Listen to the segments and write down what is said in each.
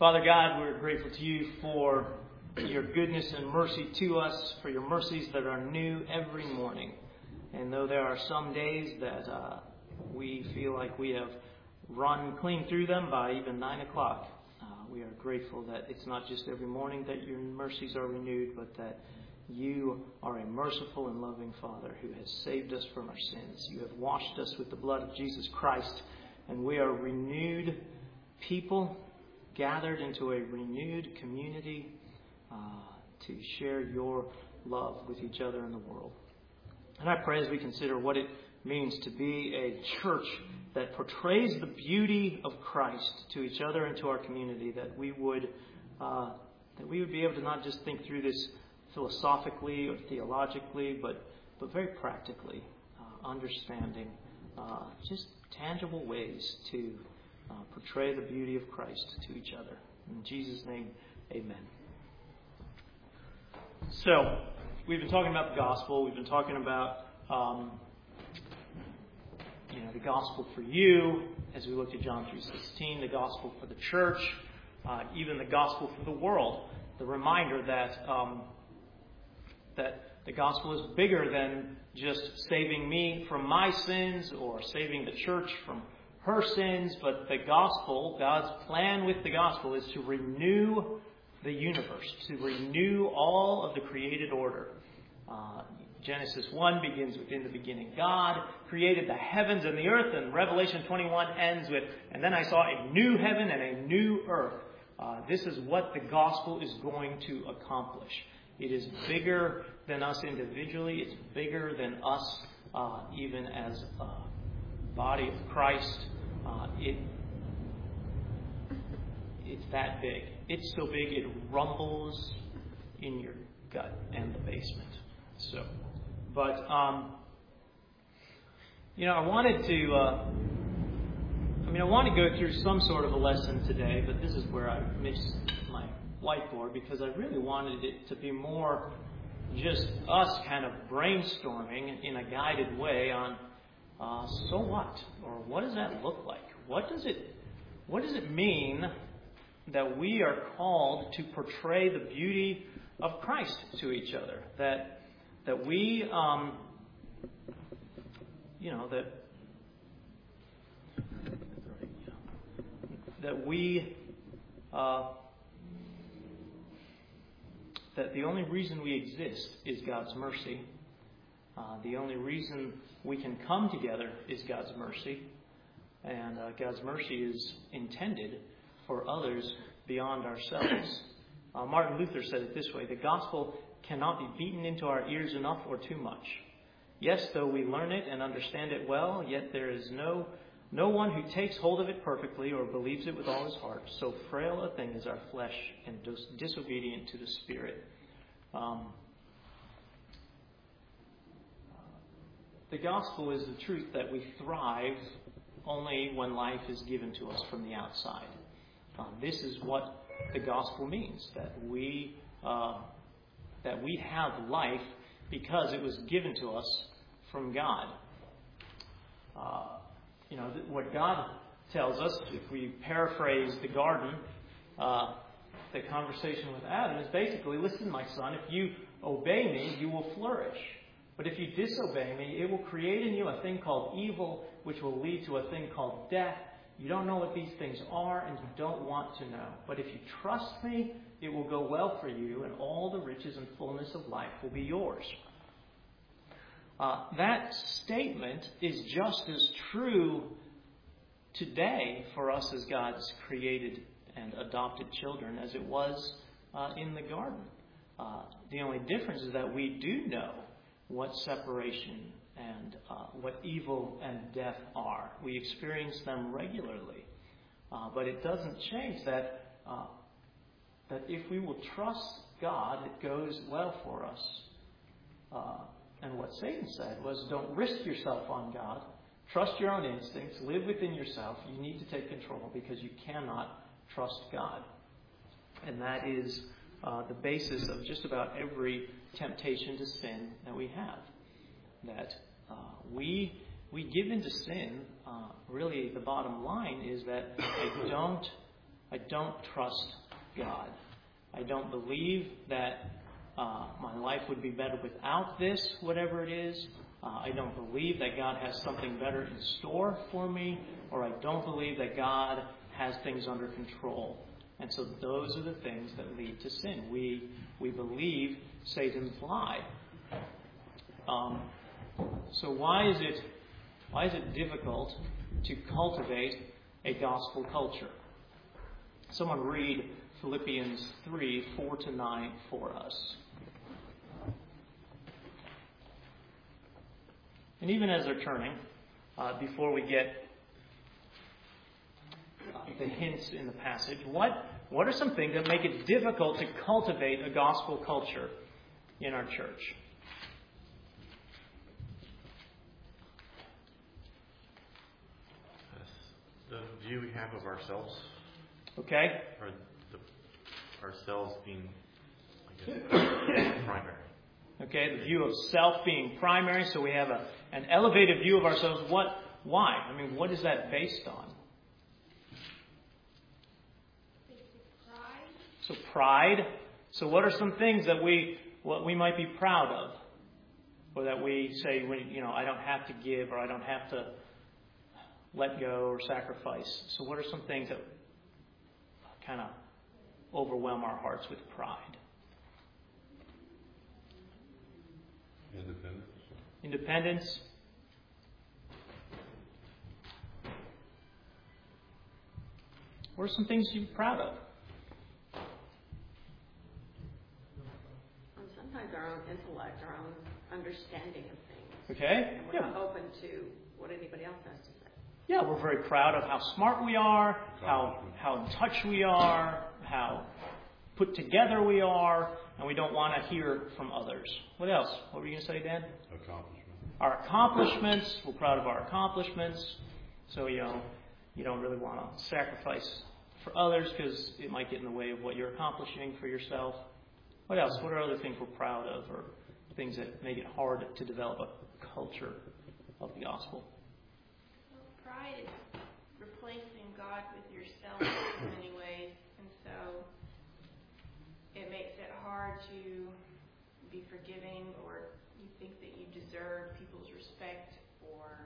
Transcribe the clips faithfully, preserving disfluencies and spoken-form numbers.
Father God, we're grateful to you for your goodness and mercy to us, for your mercies that are new every morning. And though there are some days that uh, we feel like we have run clean through them by even nine o'clock, uh, we are grateful that it's not just every morning that your mercies are renewed, but that you are a merciful and loving Father who has saved us from our sins. You have washed us with the blood of Jesus Christ, and we are renewed people gathered into a renewed community uh, to share your love with each other in the world. And I pray as we consider what it means to be a church that portrays the beauty of Christ to each other and to our community, that we would uh, that we would be able to not just think through this philosophically or theologically, but but very practically, uh, understanding uh, just tangible ways to uh, portray the beauty of Christ to each other. In Jesus' name, amen. So, we've been talking about the gospel. We've been talking about um, you know the gospel for you, as we looked at John three sixteen, the gospel for the church, uh, even the gospel for the world. The reminder that um, that the gospel is bigger than just saving me from my sins or saving the church from her sins, but the gospel, God's plan with the gospel, is to renew the universe, to renew all of the created order. Uh, Genesis one begins with, in the beginning, God created the heavens and the earth, and Revelation twenty-one ends with, and then I saw a new heaven and a new earth. Uh, this is what the gospel is going to accomplish. It is bigger than us individually. It's bigger than us uh, even as a body of Christ. Uh, it It's that big. It's so big it rumbles in your gut and the basement. So, but, um, you know, I wanted to, uh, I mean, I want to go through some sort of a lesson today, but this is where I missed my whiteboard, because I really wanted it to be more just us kind of brainstorming in a guided way on uh, so what, or what does that look like? What does it, what does it mean that we are called to portray the beauty of Christ to each other? That that we, um, you know, that that we. Uh, that the only reason we exist is God's mercy. Uh, the only reason we can come together is God's mercy. And uh, God's mercy is intended for others beyond ourselves. Uh, Martin Luther said it this way: the gospel cannot be beaten into our ears enough or too much. Yes, though we learn it and understand it well, yet there is no No one who takes hold of it perfectly or believes it with all his heart. So frail a thing is our flesh, and dis- disobedient to the Spirit. Um, the gospel is the truth that we thrive only when life is given to us from the outside. Uh, this is what the gospel means, that we uh, that we have life because it was given to us from God. Uh, You know, what God tells us, if we paraphrase the garden, uh, the conversation with Adam is basically, listen, my son, if you obey me, you will flourish. But if you disobey me, it will create in you a thing called evil, which will lead to a thing called death. You don't know what these things are, and you don't want to know. But if you trust me, it will go well for you, and all the riches and fullness of life will be yours. Uh, that statement is just as true today for us as God's created and adopted children as it was uh, in the garden. Uh, the only difference is that we do know what separation and uh, what evil and death are. We experience them regularly. Uh, but it doesn't change that uh, that if we will trust God, it goes well for us. Uh, And what Satan said was, don't risk yourself on God. Trust your own instincts. Live within yourself. You need to take control because you cannot trust God. And that is uh, the basis of just about every temptation to sin that we have. That uh, we we give into sin. Uh, really, the bottom line is that I don't I don't trust God. I don't believe that uh, my life would be better without this, whatever it is. Uh, I don't believe that God has something better in store for me, or I don't believe that God has things under control. And so those are the things that lead to sin. We we believe Satan's lie. Um, so why is it why is it difficult to cultivate a gospel culture? Someone read Philippians three, four to nine for us. And even as they're turning, uh, before we get uh, the hints in the passage, what what are some things that make it difficult to cultivate a gospel culture in our church? The view we have of ourselves. Okay. Or the, ourselves being, I guess, primary. Okay, the view of self being primary, so we have a, an elevated view of ourselves. What? Why? I mean, what is that based on? Pride. So pride. So what are some things that we what we might be proud of, or that we say, you know, I don't have to give, or I don't have to let go or sacrifice. So what are some things that kind of overwhelm our hearts with pride? Independence. Independence. What are some things you're proud of? And sometimes our own intellect, our own understanding of things. Okay? And we're Yeah. not open to what anybody else has to say. Yeah, we're very proud of how smart we are, how how in touch we are, how put together we are, and we don't want to hear from others. What else? What were you going to say, Dan? Accomplishment. Our accomplishments. We're proud of our accomplishments. So, you know, you don't really want to sacrifice for others because it might get in the way of what you're accomplishing for yourself. What else? What are other things we're proud of, or things that make it hard to develop a culture of the gospel? Well, pride is replacing God with yourself in many ways, and so it makes it hard to be forgiving, or you think that you deserve people's respect, or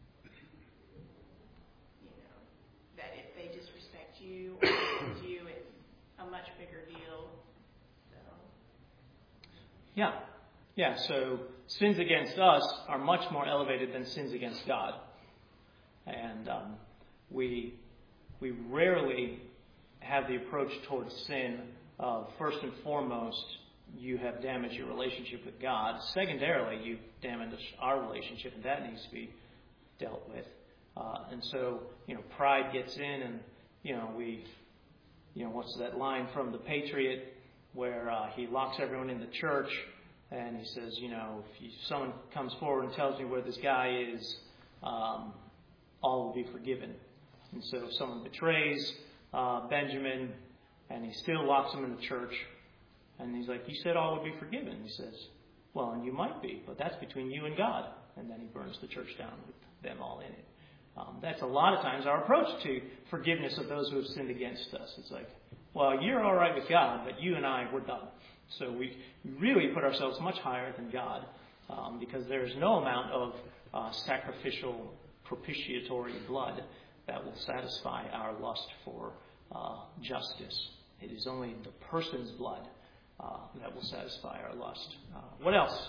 you know that if they disrespect you or abuse you, it's a much bigger deal. So Yeah. Yeah, so sins against us are much more elevated than sins against God. And um, we we rarely have the approach towards sin of, first and foremost, you have damaged your relationship with God. Secondarily, you've damaged our relationship, and that needs to be dealt with. Uh, and so, you know, pride gets in, and, you know, we, you know, what's that line from The Patriot where uh, he locks everyone in the church, and he says, you know, if you, someone comes forward and tells me where this guy is, um, all will be forgiven. And so if someone betrays uh, Benjamin, and he still locks him in the church, and he's like, you said all would be forgiven. He says, well, and you might be, but that's between you and God. And then he burns the church down with them all in it. Um, that's a lot of times our approach to forgiveness of those who have sinned against us. It's like, well, you're all right with God, but you and I, we're done. So we really put ourselves much higher than God, um, because there is no amount of uh, sacrificial, propitiatory blood that will satisfy our lust for uh, justice. It is only the person's blood uh, that will satisfy our lust. Uh, what else?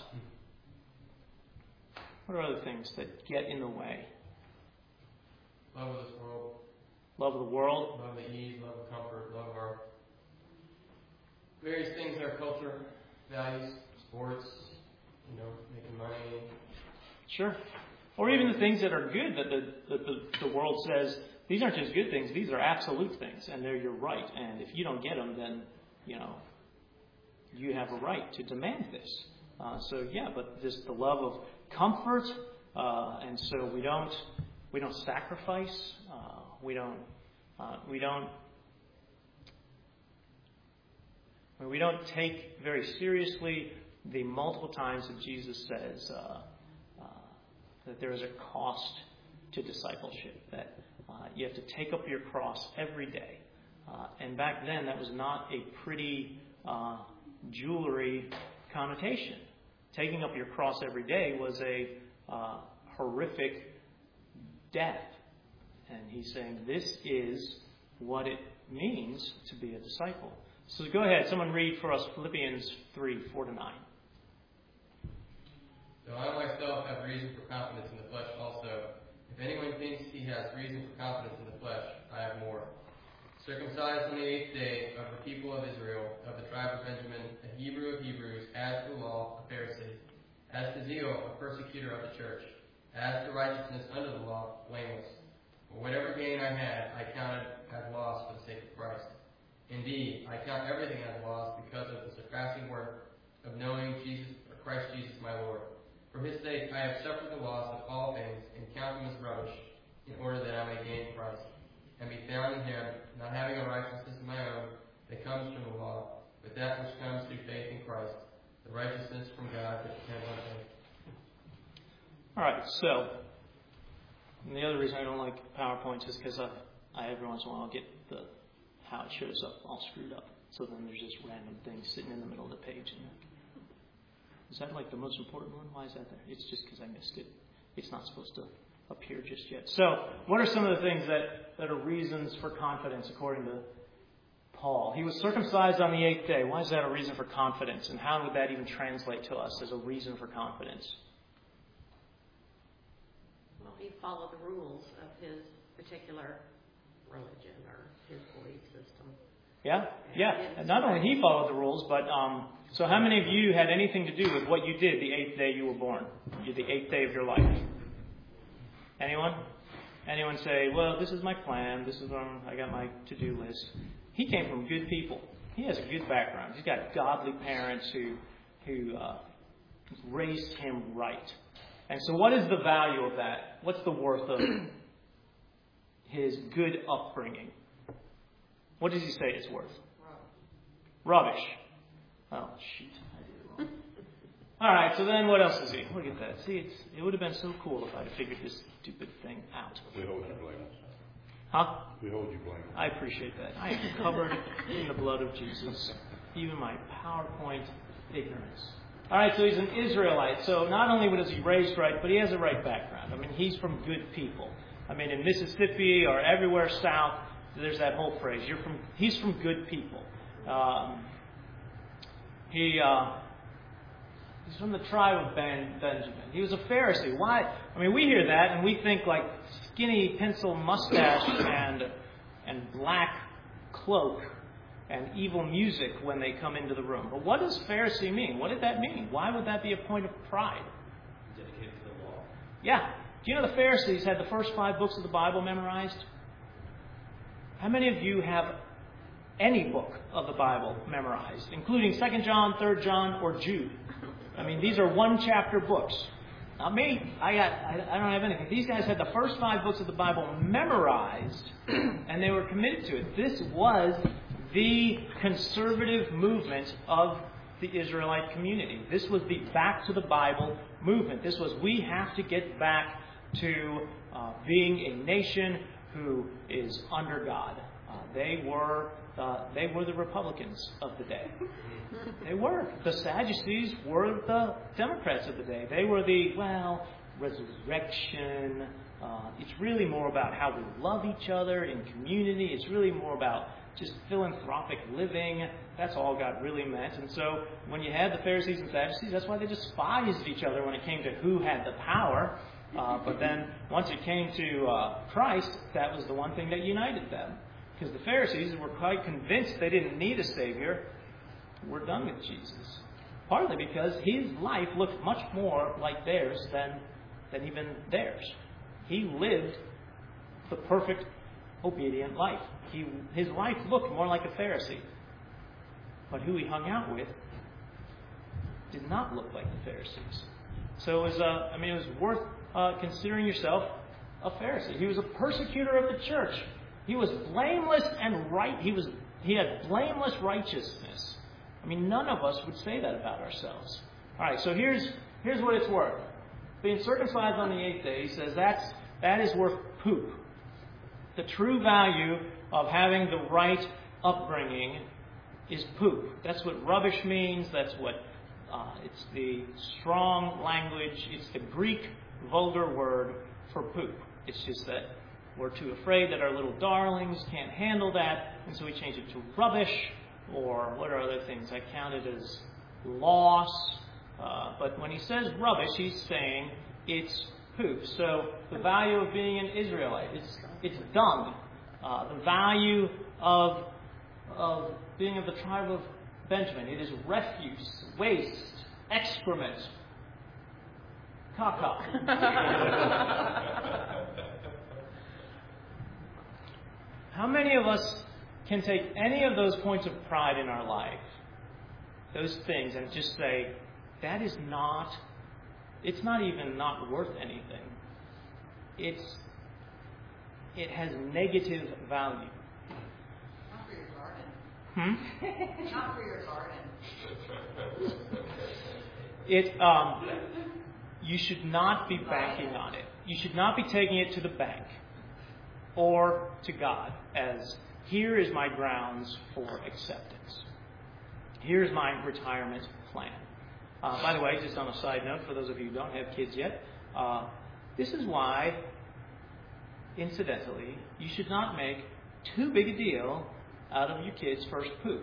What are other things that get in the way? Love of this world. Love of the world. Love of the ease, love of comfort, love of our various things in our culture, values, sports, you know, making money. Sure. Or even the things that are good that the, that the, the world says, these aren't just good things, these are absolute things, and they're your right. And if you don't get them, then, you know, you have a right to demand this. Uh, so, yeah, but just the love of comfort, uh, and so we don't we don't sacrifice, uh, we don't uh, we don't we don't take very seriously the multiple times that Jesus says uh, uh, that there is a cost to discipleship, that uh, you have to take up your cross every day. Uh, and back then, that was not a pretty uh, jewelry connotation. Taking up your cross every day was a uh, horrific death. And he's saying this is what it means to be a disciple. So go ahead, someone read for us Philippians three, four to nine. So I myself have reason for confidence in the flesh also. If anyone thinks he has reason for confidence in the flesh, I have more. Circumcised on the eighth day, of the people of Israel, of the tribe of Benjamin, a Hebrew of Hebrews, as to law, a Pharisee, as to zeal, a persecutor of the church, as to righteousness under the law, blameless. For whatever gain I had, I counted as loss for the sake of Christ. Indeed, I count everything as loss because of the surpassing worth of knowing Jesus, or Christ Jesus my Lord. For his sake I have suffered the loss of all things, and count them as rubbish, in order that I may gain Christ, and be found in him, not having a righteousness of my own that comes from the law, but that which comes through faith in Christ, the righteousness from God that depends on faith. All right, so and the other reason I don't like PowerPoints is because I, I every once in a while get the how it shows up all screwed up. So then there's just random things sitting in the middle of the page. And is that like the most important one? Why is that there? It's just because I missed it. It's not supposed to appear just yet. So what are some of the things that, that are reasons for confidence according to Paul? He was circumcised on the eighth day. Why is that a reason for confidence? And how would that even translate to us as a reason for confidence? Well, he followed the rules of his particular religion or his belief system. Yeah, yeah. And not only he followed the rules, but um, so how many of you had anything to do with what you did the eighth day you were born? You the eighth day of your life. Anyone? Anyone say, well, this is my plan. This is um, I got my to-do list. He came from good people. He has a good background. He's got godly parents who who uh, raised him right. And so what is the value of that? What's the worth of his good upbringing? What does he say it's worth? Rubbish. Oh, shoot. I did it wrong. All right, so then what else is he? Look at that. See, it's, it would have been so cool if I'd have figured this stupid thing out. We hold you blameless. Huh? We hold you blameless. I appreciate that. I am covered in the blood of Jesus. Even my PowerPoint ignorance. All right, so he's an Israelite. So not only was he raised right, but he has a right background. I mean, he's from good people. I mean, in Mississippi or everywhere south, there's that whole phrase. You're from. He's from good people. Um, he uh, he's from the tribe of Ben, Benjamin. He was a Pharisee. Why? I mean, we hear that and we think like skinny pencil mustache and and black cloak and evil music when they come into the room. But what does Pharisee mean? What did that mean? Why would that be a point of pride? Dedicated to the law. Yeah. Do you know the Pharisees had the first five books of the Bible memorized? How many of you have any book of the Bible memorized, including Second John, Third John, or Jude? I mean, these are one-chapter books. Not me. I got. I, I don't have anything. These guys had the first five books of the Bible memorized, and they were committed to it. This was the conservative movement of the Israelite community. This was the back to the Bible movement. This was, we have to get back to uh, being a nation who is under God. Uh, they were uh, they were the Republicans of the day. They were. The Sadducees were the Democrats of the day. They were the, well, resurrection. Uh, it's really more about how we love each other in community. It's really more about just philanthropic living. That's all God really meant. And so when you had the Pharisees and Sadducees, that's why they despised each other when it came to who had the power. Uh, but then once it came to uh, Christ, that was the one thing that united them. Because the Pharisees were quite convinced they didn't need a Savior. We're done with Jesus. Partly because his life looked much more like theirs than, than even theirs. He lived the perfect, obedient life. He, his life looked more like a Pharisee. But who he hung out with did not look like the Pharisees. So it was, uh, I mean, it was worth uh, considering yourself a Pharisee. He was a persecutor of the church. He was blameless and right. He was he had blameless righteousness. I mean, none of us would say that about ourselves. All right, so here's here's what it's worth. Being circumcised on the eighth day, he says that's that is worth poop. The true value of having the right upbringing is poop. That's what rubbish means. That's what uh, it's the strong language. It's the Greek vulgar word for poop. It's just that we're too afraid that our little darlings can't handle that, and so we change it to rubbish, or what are other things? I count it as loss. Uh, but when he says rubbish, he's saying it's poop. So the value of being an Israelite, it's it's dung. Uh, the value of of being of the tribe of Benjamin, it is refuse, waste, excrement, caca. How many of us can take any of those points of pride in our life, those things, and just say, that is not, it's not even not worth anything. It's, it has negative value. Not for your garden. Hmm? Not for your garden. It, um, you should not be banking on it. You should not be taking it to the bank or to God as, here is my grounds for acceptance. Here's my retirement plan. Uh, by the way, just on a side note, for those of you who don't have kids yet, uh, this is why, incidentally, you should not make too big a deal out of your kid's first poop.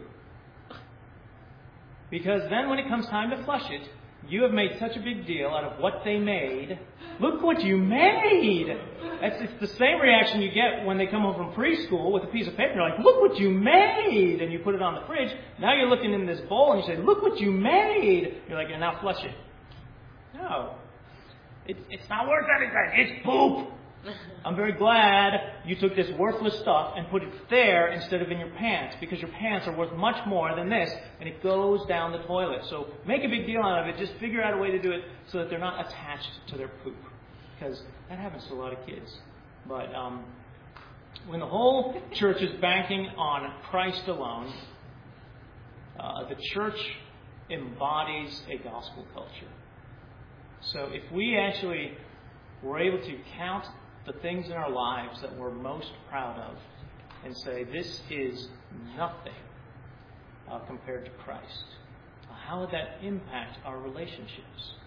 Because then when it comes time to flush it, you have made such a big deal out of what they made. Look what you made! That's, it's the same reaction you get when they come home from preschool with a piece of paper. You're like, look what you made! And you put it on the fridge. Now you're looking in this bowl and you say, look what you made! You're like, and now flush it. No. It, it's not worth anything. It's poop! I'm very glad you took this worthless stuff and put it there instead of in your pants, because your pants are worth much more than this, and it goes down the toilet. So make a big deal out of it. Just figure out a way to do it so that they're not attached to their poop, because that happens to a lot of kids. But um, when the whole church is banking on Christ alone, uh, the church embodies a gospel culture. So if we actually were able to count the things in our lives that we're most proud of and say, this is nothing uh, compared to Christ, uh, how would that impact our relationships?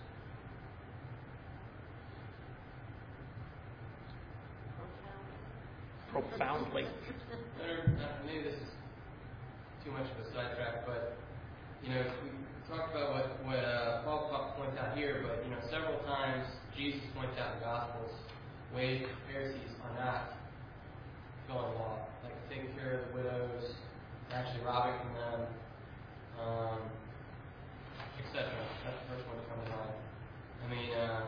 Profoundly. Maybe this is too much of a sidetrack, but you know, we talked about what, what uh, Paul points out here, but you know, several times Jesus points out in the Gospels ways that the Pharisees are not fulfilling law, like taking care of the widows, actually robbing from them, um, et cetera. That's the first one to come to mind. I mean, uh,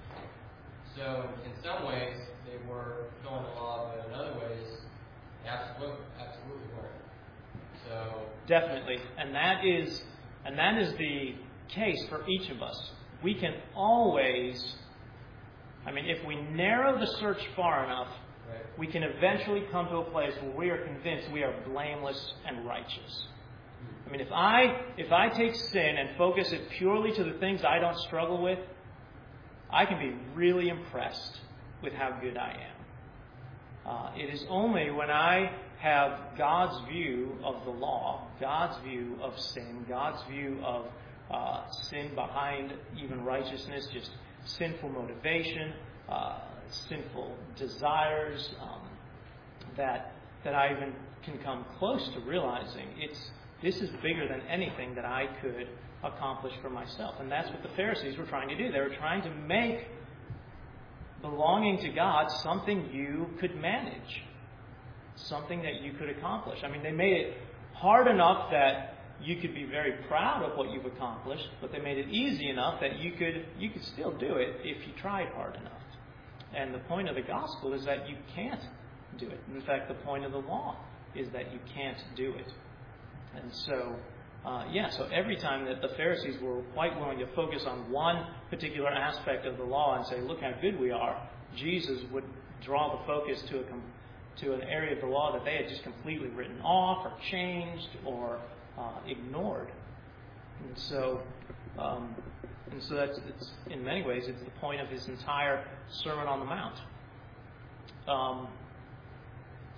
so in some ways they were fulfilling the law, but in other ways, they absolutely, absolutely weren't. So definitely, and that is, and that is the case for each of us. We can always. I mean, if we narrow the search far enough, right, we can eventually come to a place where we are convinced we are blameless and righteous. I mean, if I if I take sin and focus it purely to the things I don't struggle with, I can be really impressed with how good I am. Uh, it is only when I have God's view of the law, God's view of sin, God's view of uh, sin behind even righteousness, just sinful motivation, uh, sinful desires, um, that that I even can come close to realizing it's this is bigger than anything that I could accomplish for myself. And that's what the Pharisees were trying to do. They were trying to make belonging to God something you could manage, something that you could accomplish. I mean, they made it hard enough that you could be very proud of what you've accomplished, but they made it easy enough that you could you could still do it if you tried hard enough. And the point of the gospel is that you can't do it. In fact, the point of the law is that you can't do it. And so, uh, yeah, so every time that the Pharisees were quite willing to focus on one particular aspect of the law and say, look how good we are, Jesus would draw the focus to a to an area of the law that they had just completely written off or changed or Uh, ignored. And so, um, and so that's it's, in many ways, it's the point of his entire Sermon on the Mount. Um,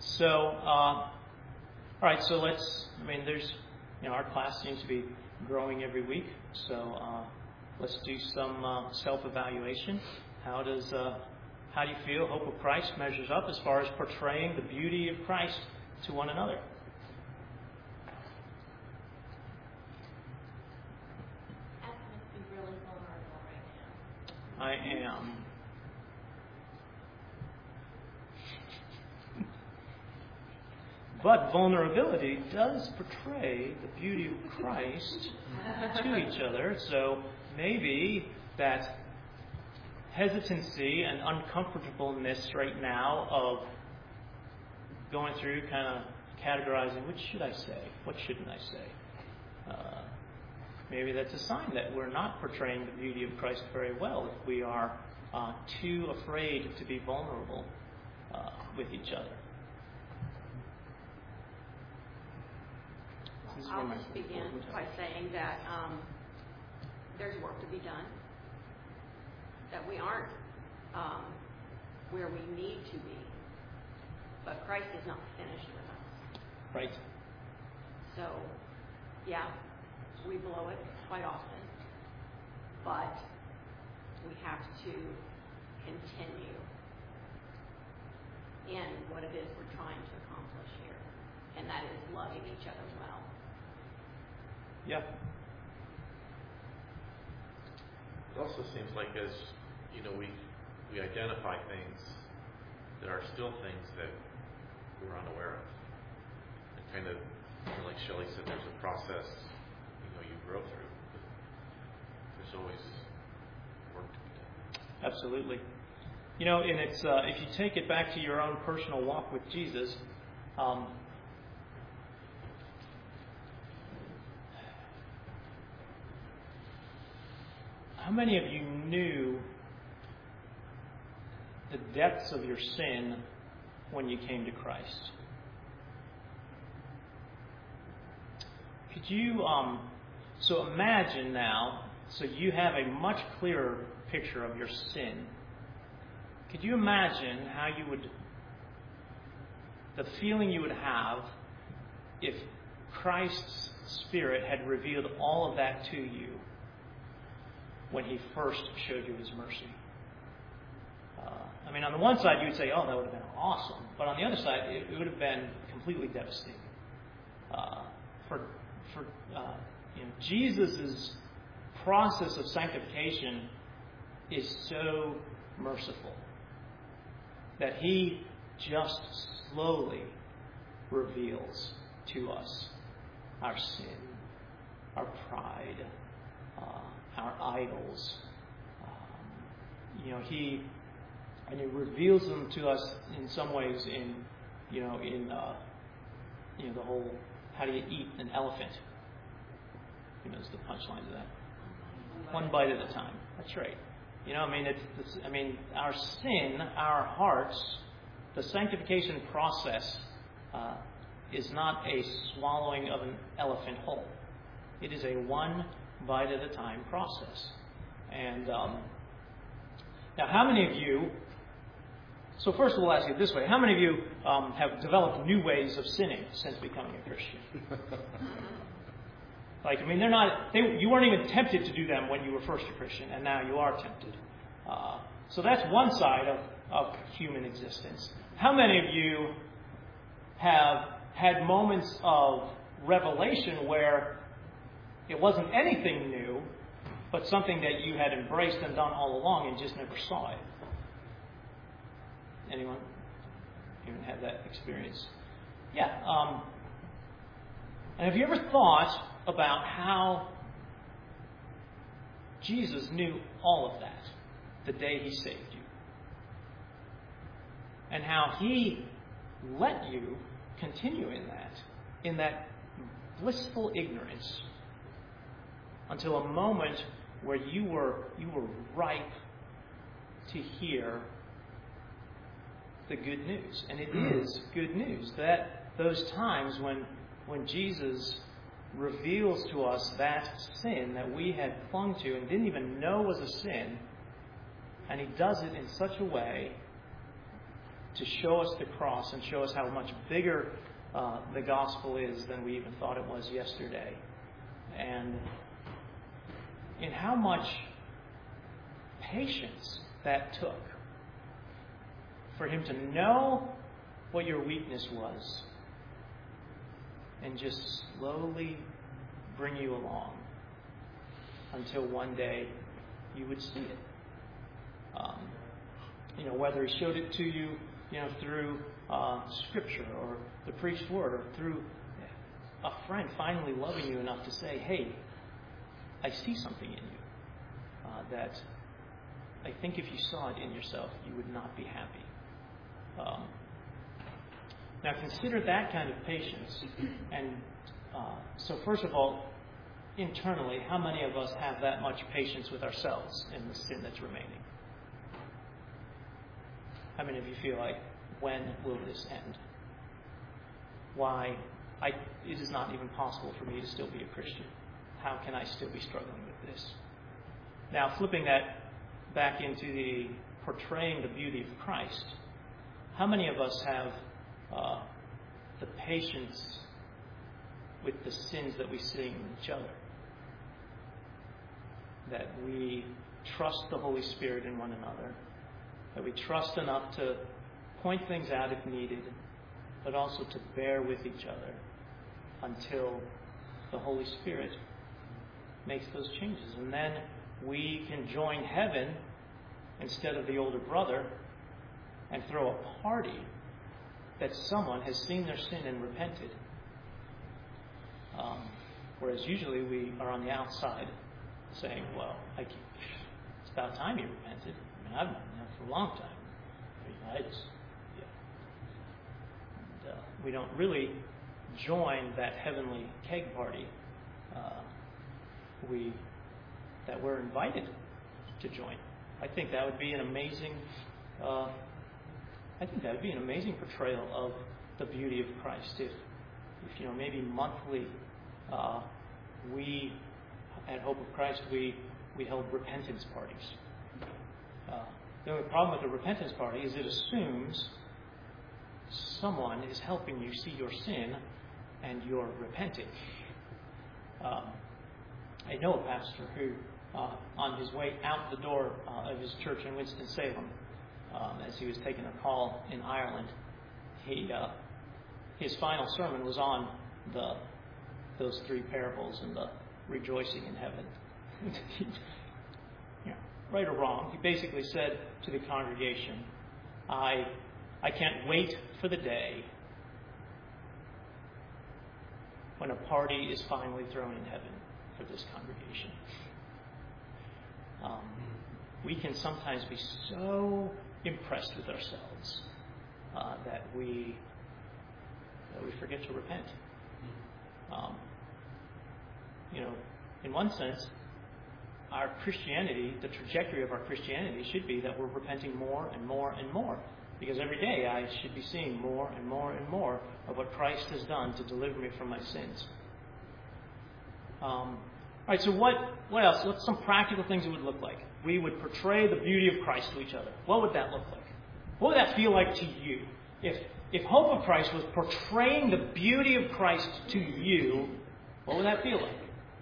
So, uh, all right, so let's, I mean, there's, you know, our class seems to be growing every week, so uh, let's do some uh, self-evaluation. How does, uh, how do you feel Hope of Christ measures up as far as portraying the beauty of Christ to one another? Really vulnerable right now. I am. But vulnerability does portray the beauty of Christ to each other. So maybe that hesitancy and uncomfortableness right now of going through kind of categorizing, what should I say? What shouldn't I say? Uh, maybe that's a sign that we're not portraying the beauty of Christ very well if we are uh, too afraid to be vulnerable uh, with each other. I'll just begin by saying that um, there's work to be done, that we aren't um, where we need to be, but Christ is not finished with us. Right. So, yeah, we blow it quite often, but we have to continue in what it is we're trying to accomplish here, and that is loving each other well. Yeah. It also seems like as, you know, we we identify things, there are still things that we're unaware of. And kind of, you know, like Shelley said, there's a process, you know, you grow through. There's always work to be done. Absolutely. You know, and it's uh, if you take it back to your own personal walk with Jesus, um, how many of you knew the depths of your sin when you came to Christ? Could you, um, so imagine now, so you have a much clearer picture of your sin. Could you imagine how you would, the feeling you would have if Christ's Spirit had revealed all of that to you when He first showed you His mercy? Uh, I mean, on the one side, you would say, oh, that would have been awesome. But on the other side, it, it would have been completely devastating. Uh, for for uh, you know, Jesus' process of sanctification is so merciful that He just slowly reveals to us our sin, our pride, uh, our idols. Um, you know, He and He reveals them to us in some ways in, you know, in uh, you know the whole how do you eat an elephant? Who knows the punchline to that? One bite at a time. That's right. You know, I mean, it's. it's I mean, our sin, our hearts, the sanctification process uh, is not a swallowing of an elephant whole. It is a one bite at a time process. And um, now, how many of you? So first, we'll ask you this way: how many of you um, have developed new ways of sinning since becoming a Christian? Like, I mean, they're not. They, you weren't even tempted to do them when you were first a Christian, and now you are tempted. Uh, so that's one side of, of human existence. How many of you have had moments of revelation where it wasn't anything new, but something that you had embraced and done all along and just never saw it? Anyone even had that experience? Yeah. Um, and have you ever thought about how Jesus knew all of that the day He saved you? And how He let you continue in that, in that blissful ignorance, until a moment where you were you were ripe to hear the good news. And it is good news that those times when when Jesus reveals to us that sin that we had clung to and didn't even know was a sin, and He does it in such a way to show us the cross and show us how much bigger uh, the gospel is than we even thought it was yesterday. And in how much patience that took for him to know what your weakness was and just slowly bring you along until one day you would see it. Um, you know, whether he showed it to you, you know, through uh, Scripture or the preached word, or through a friend finally loving you enough to say, "Hey, I see something in you uh, that I think if you saw it in yourself, you would not be happy." Um, now, consider that kind of patience. And uh, so, first of all, internally, how many of us have that much patience with ourselves in the sin that's remaining? How many of you feel like, when will this end? Why, I, it is not even possible for me to still be a Christian. How can I still be struggling with this? Now, flipping that back into the portraying the beauty of Christ, how many of us have uh, the patience with the sins that we see in each other? That we trust the Holy Spirit in one another, that we trust enough to point things out if needed, but also to bear with each other until the Holy Spirit makes those changes. And then we can join heaven instead of the older brother and throw a party that someone has seen their sin and repented. Um, whereas usually we are on the outside saying, well, I keep, it's about time you repented. I mean, I've done that for a long time. I mean, I just, yeah. And, uh, we don't really join that heavenly keg party uh, we that we're invited to join. I think that would be an amazing. Uh, I think that would be an amazing portrayal of the beauty of Christ. If, if you know, maybe monthly, uh, we at Hope of Christ we we held repentance parties. Uh, the only problem with a repentance party is it assumes someone is helping you see your sin and you're repenting. Um, I know a pastor who, uh, on his way out the door uh, of his church in Winston-Salem, um, as he was taking a call in Ireland, he uh, his final sermon was on the those three parables and the rejoicing in heaven. Yeah, right or wrong, he basically said to the congregation, I I can't wait for the day when a party is finally thrown in heaven for this congregation. Um, we can sometimes be so impressed with ourselves uh, that we that we forget to repent. Um, you know, in one sense, our Christianity, the trajectory of our Christianity should be that we're repenting more and more and more. Because every day I should be seeing more and more and more of what Christ has done to deliver me from my sins. Um, all right, so what, what else? What's some practical things it would look like? We would portray the beauty of Christ to each other. What would that look like? What would that feel like to you? If, if Hope of Christ was portraying the beauty of Christ to you, what would that feel like?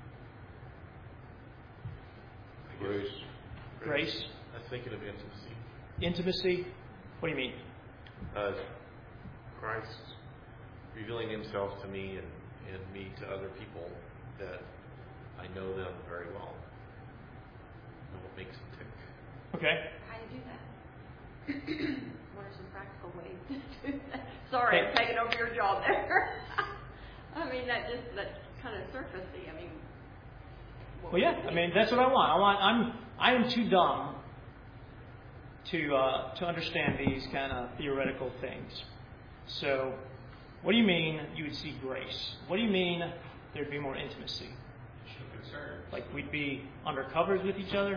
Grace. Grace. I was thinking of intimacy. Intimacy. What do you mean? Uh, Christ revealing himself to me and, and me to other people that I know them very well. And what makes them tick. Okay. How do you do that? What are some practical ways to do that? Sorry, Hey. I'm taking over your job there. I mean, that just, that's kind of surfacey. I mean, what Well, yeah. would you I mean, do? that's what I want. I want. I'm. I am too dumb to uh, to understand these kind of theoretical things. So, what do you mean you would see grace? What do you mean there'd be more intimacy? Show concern. Like we'd be under covers with each other?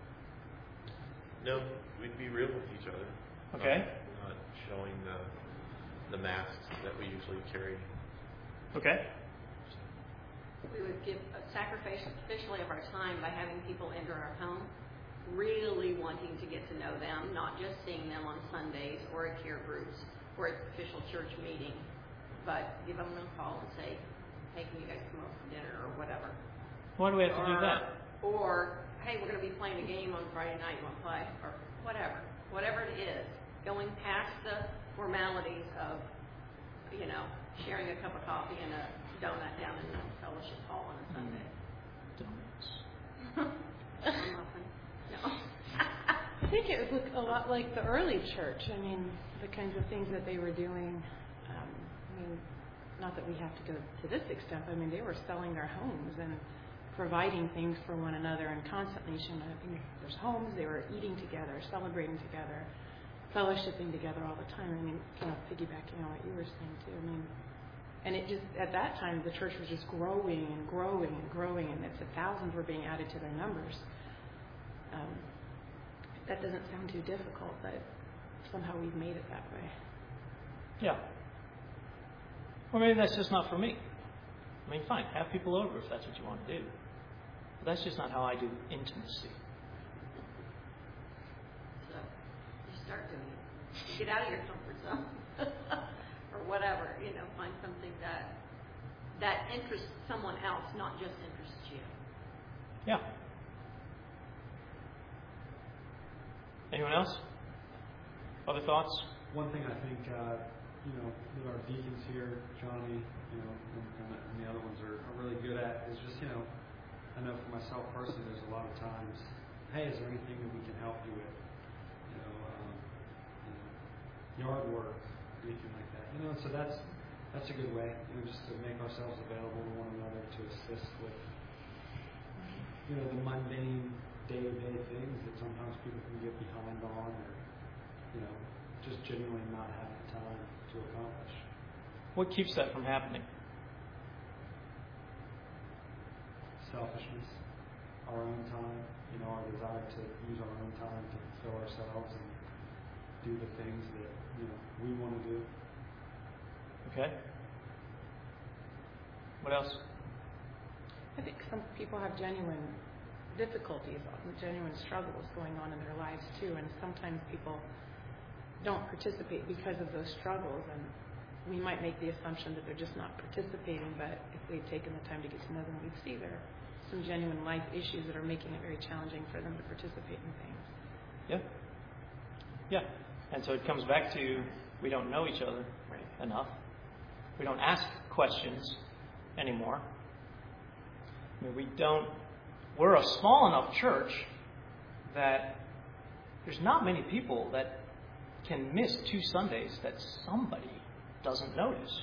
No, we'd be real with each other. Okay. Not, not showing the the masks that we usually carry. Okay. We would give a sacrifice officially of our time by having people enter our home. really wanting to get to know them, not just seeing them on Sundays or at care groups or at official church meeting, but give them a call and say, hey, can you guys come over for dinner or whatever. Why do we have to or, do that? Or, hey, we're going to be playing a game on Friday night, you want to play? Or whatever. Whatever it is. Going past the formalities of, you know, sharing a cup of coffee and a donut down in the fellowship hall on a Sunday. Donuts. Or muffin. No. I think it would look a lot like the early church. I mean, the kinds of things that they were doing. Um, I mean, not that we have to go to this extent. I mean, they were selling their homes and providing things for one another and constantly showing up in their homes. They were eating together, celebrating together, fellowshipping together all the time. I mean, kind of piggybacking on what you were saying too. I mean, and it just, at that time, the church was just growing and growing and growing, and it's, thousands were being added to their numbers. Um, that doesn't sound too difficult, but somehow we've made it that way. Yeah. Or maybe that's just not for me. I mean, fine, have people over if that's what you want to do. But that's just not how I do intimacy. So, you start doing it. You get out of your comfort zone. Or whatever, you know, find something that that interests someone else, not just interests you. Yeah. Anyone else? Other thoughts? One thing I think, uh, you know, that our deacons here, Johnny, you know, and, and the other ones are, are really good at is just, you know, I know for myself personally, there's a lot of times, hey, is there anything that we can help you with? You know, um, you know yard work, anything like that. You know, so that's that's a good way, you know, just to make ourselves available to one another to assist with, you know, the mundane day-to-day things that sometimes people can get behind on, or, you know, just genuinely not have the time to accomplish. What keeps that from happening? Selfishness, our own time, you know, our desire to use our own time to fulfill ourselves and do the things that, you know, we want to do. Okay. What else? I think some people have genuine difficulties, genuine struggles going on in their lives too, and sometimes people don't participate because of those struggles, and we might make the assumption that they're just not participating, but if we'd taken the time to get to know them, we'd see there are some genuine life issues that are making it very challenging for them to participate in things. Yeah. Yeah. And so it comes back to we don't know each other Right. enough. We don't ask questions anymore. I mean, we don't. We're a small enough church that there's not many people that can miss two Sundays that somebody doesn't notice.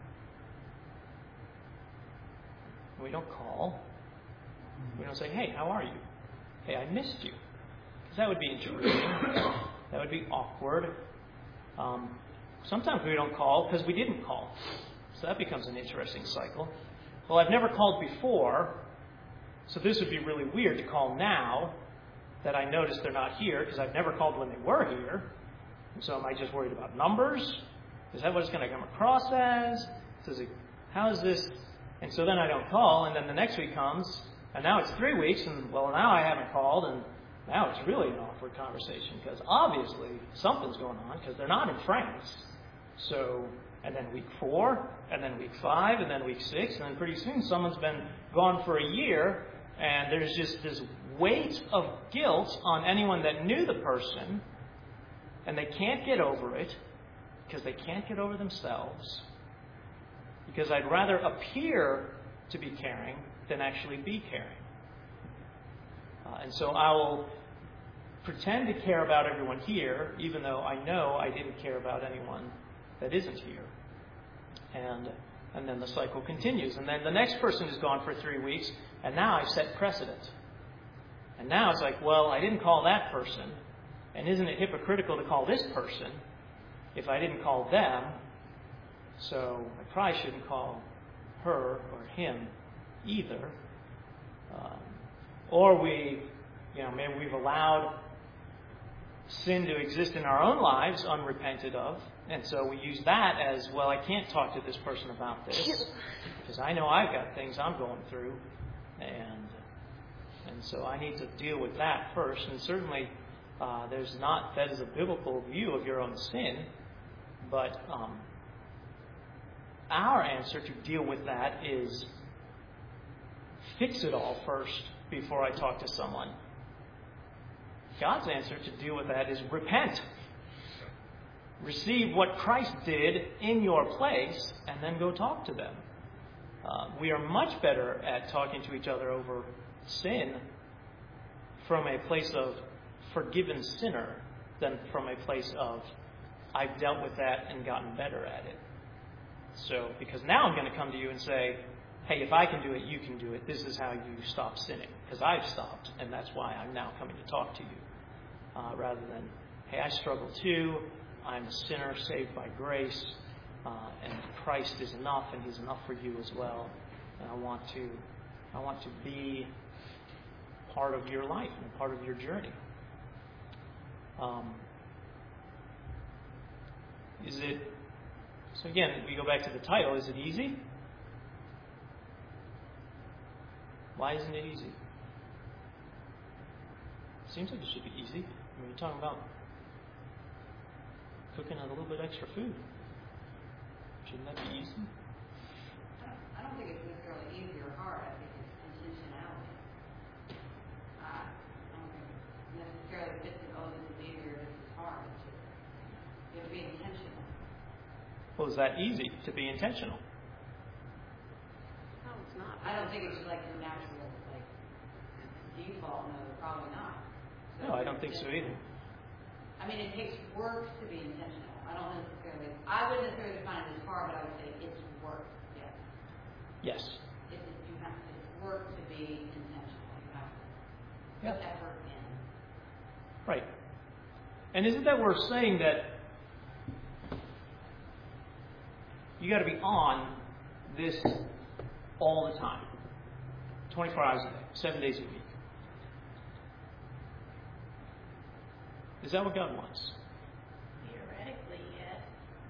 We don't call. We don't say, hey, how are you? Hey, I missed you. Because that would be intriguing. That would be awkward. Um, sometimes we don't call because we didn't call. So that becomes an interesting cycle. Well, I've never called before, so this would be really weird to call now that I notice they're not here because I've never called when they were here. And so am I just worried about numbers? Is that what it's going to come across as? Does it, how is this? And so then I don't call, and then the next week comes, and now it's three weeks, and well, now I haven't called, and now it's really an awkward conversation because obviously something's going on because they're not in France. So, and then week four, and then week five, and then week six, and then pretty soon someone's been gone for a year, and there's just this weight of guilt on anyone that knew the person, and they can't get over it because they can't get over themselves. Because I'd rather appear to be caring than actually be caring. Uh, and so I will pretend to care about everyone here, even though I know I didn't care about anyone that isn't here. And and then the cycle continues. And then the next person is gone for three weeks, and now I've set precedent. And now it's like, well, I didn't call that person, and isn't it hypocritical to call this person if I didn't call them? So I probably shouldn't call her or him either. Um, or we, you know, maybe we've allowed sin to exist in our own lives unrepented of. And so we use that as, well, I can't talk to this person about this because I know I've got things I'm going through. And And so I need to deal with that first. And certainly, uh, there's not, that is a biblical view of your own sin. But um, our answer to deal with that is fix it all first before I talk to someone. God's answer to deal with that is repent. Receive what Christ did in your place and then go talk to them. Uh, we are much better at talking to each other over sin from a place of forgiven sinner than from a place of I've dealt with that and gotten better at it. So, because now I'm going to come to you and say, hey, if I can do it, you can do it. This is how you stop sinning. Because I've stopped, and that's why I'm now coming to talk to you. Uh, rather than, hey, I struggle too. I'm a sinner saved by grace. Uh, and Christ is enough, and He's enough for you as well. And I want to, I want to be part of your life and part of your journey. Um, is it? So again, we go back to the title. Is it easy? Why isn't it easy? It seems like it should be easy. I mean, you're talking about cooking a little bit extra food. Shouldn't that be easy? I don't think it's necessarily easy or hard. I think it's intentionality. Uh, I don't think it's necessarily fits in, oh, this is easy or this is hard. It's just, you have to be intentional. Well, is that easy to be intentional? No, it's not. I don't think it's like a natural, like, default. No, probably not. So No, I don't think so either. I mean, it takes work to be intentional. I don't necessarily, I wouldn't necessarily define it as hard, but I would say it's work, yes. Yes. It's, you have to, it's work to be intentional. You have to Yeah. put effort in. Right. And isn't that worth saying that you got to be on this all the time, twenty-four hours a day, seven days a week? Is that what God wants? Theoretically, yes.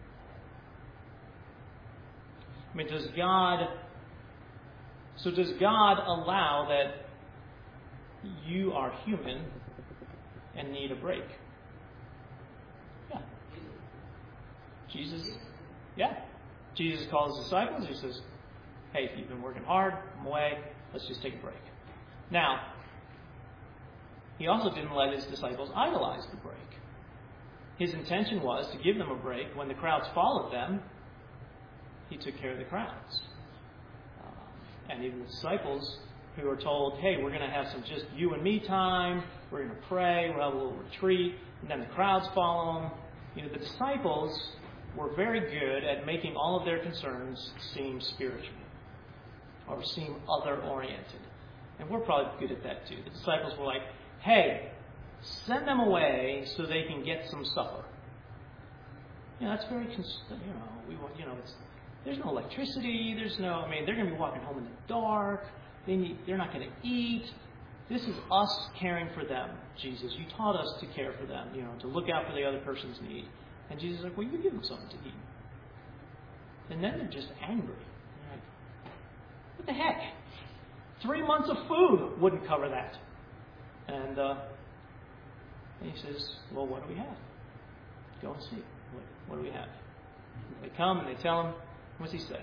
I mean, does God... So does God allow that you are human and need a break? Yeah. Jesus... Yeah. Jesus calls his disciples. He says, hey, if you've been working hard, I'm away. Let's just take a break. Now, he also didn't let his disciples idolize the break. His intention was to give them a break. When the crowds followed them, he took care of the crowds. Uh, and even the disciples who were told, hey, we're going to have some just you and me time. We're going to pray. We'll have a little retreat. And then the crowds follow them. You know, the disciples were very good at making all of their concerns seem spiritual or seem other-oriented. And we're probably good at that too. The disciples were like, hey, send them away so they can get some supper. You know, that's very, cons- you know, we want, you know, it's, there's no electricity, there's no, I mean, they're going to be walking home in the dark, they need, they're not going to eat. This is us caring for them, Jesus. You taught us to care for them, you know, to look out for the other person's need. And Jesus is like, well, you give them something to eat. And then they're just angry. They're like, what the heck? Three months of food wouldn't cover that. And, uh, and he says, well, what do we have? Go and see. What, what do we have? They come and they tell him, what's he say?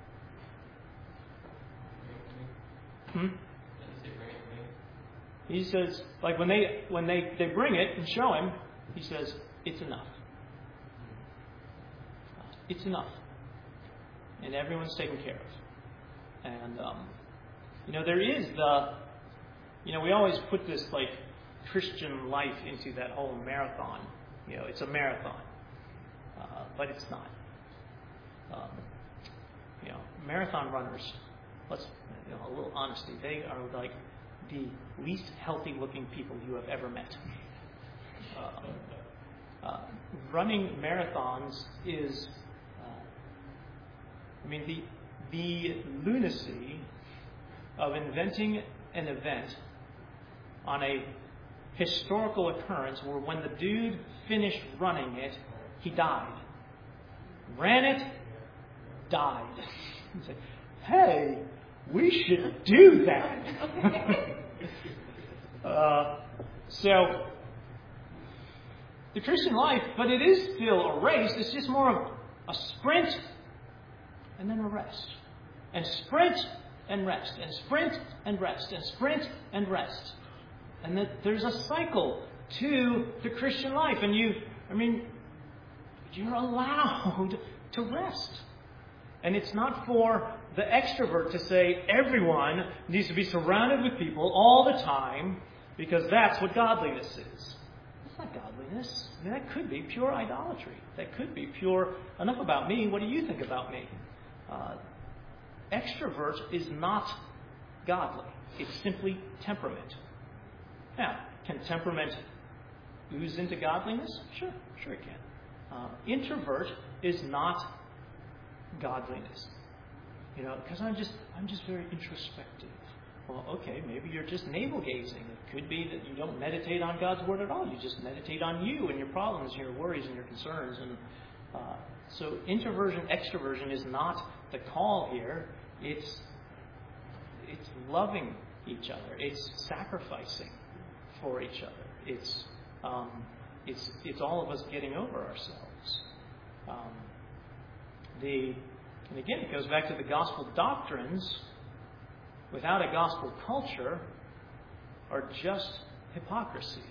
Hmm? He says, like when they when they, they bring it and show him, he says, it's enough. It's enough. And everyone's taken care of. And, um, you know, there is the, you know, we always put this, like, Christian life into that whole marathon. You know, it's a marathon. Uh, but it's not. Um, you know, marathon runners, let's, you know, a little honesty, they are like the least healthy looking people you have ever met. Uh, uh, running marathons is, uh, I mean, the the lunacy of inventing an event on a historical occurrence where when the dude finished running it, he died. Ran it, died. He said, hey, we should do that. uh, so, the Christian life, but it is still a race. It's just more of a sprint and then a rest. And sprint and rest. And sprint and rest. And sprint and rest. And that there's a cycle to the Christian life. And you, I mean, you're allowed to rest. And it's not for the extrovert to say everyone needs to be surrounded with people all the time because that's what godliness is. That's not godliness. I mean, that could be pure idolatry. That could be pure, enough about me, what do you think about me? Uh, extrovert is not godly. It's simply temperament. Now, can temperament ooze into godliness? Sure, sure it can. Uh, introvert is not godliness. You know, because I'm just I'm just very introspective. Well, okay, maybe you're just navel gazing. It could be that you don't meditate on God's word at all. You just meditate on you and your problems and your worries and your concerns. And uh, so introversion, extroversion is not the call here. It's it's loving each other. It's sacrificing for each other. It's um, it's it's all of us getting over ourselves. Um, the and again, it goes back to the gospel doctrines. Without a gospel culture, are just hypocrisy.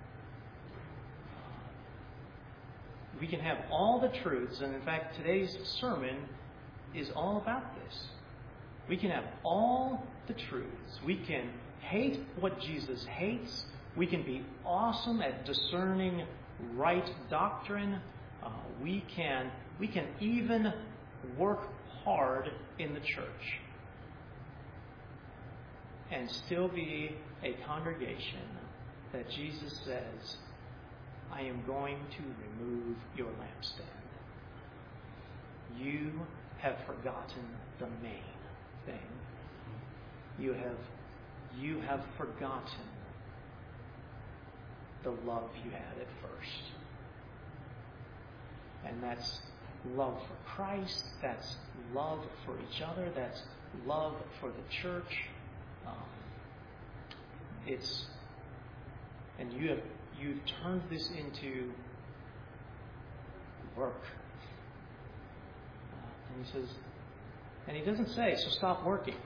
We can have all the truths, and in fact, today's sermon is all about this. We can have all the truths. We can hate what Jesus hates. We can be awesome at discerning right doctrine. Uh, we can we can even work hard in the church and still be a congregation that Jesus says, I am going to remove your lampstand. You have forgotten the main thing. You have you have forgotten the love you had at first. And that's love for Christ, that's love for each other, that's love for the church. Um, it's and you have you've turned this into work. Uh, and he says, and he doesn't say, so stop working.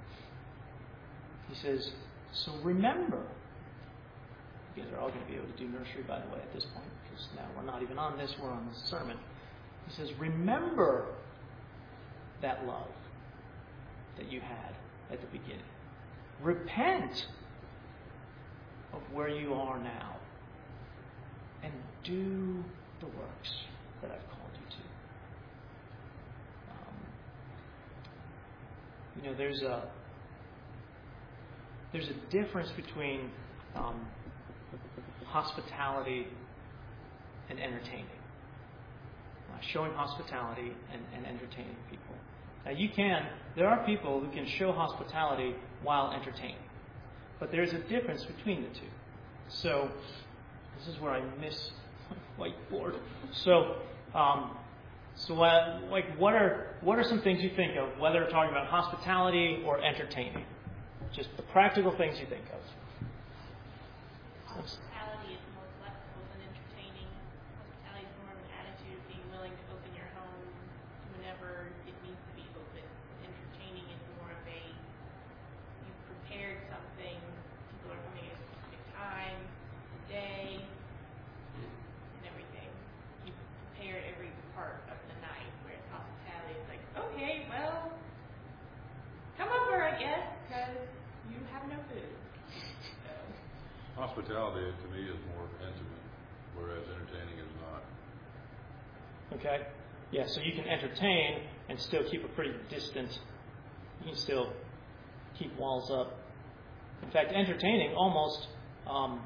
He says, so remember. You guys are all going to be able to do nursery, by the way, at this point, because now we're not even on this, we're on this sermon. He says, remember that love that you had at the beginning. Repent of where you are now and do the works that I've called you to. Um, you know, there's a there's a difference between um, hospitality and entertaining. Uh, showing hospitality and, and entertaining people. Now you can, there are people who can show hospitality while entertaining. But there's a difference between the two. So, this is where I miss my whiteboard. So, um, so uh, like what are what are some things you think of, whether we're talking about hospitality or entertaining? Just the practical things you think of. Hospitality is more flexible than entertaining. Hospitality is more of an attitude of being willing to open your home whenever it needs to be open. Entertaining is more of a, you've prepared something, people are coming at a specific time, the day, and everything. You've prepared every part of the night, whereas hospitality is like, okay, well, come over, I guess, because you have no food. So. Hospitality, to me, is more intimate, whereas entertaining is not. Okay? Yeah, so you can entertain and still keep a pretty distant, you can still keep walls up. In fact, entertaining almost um,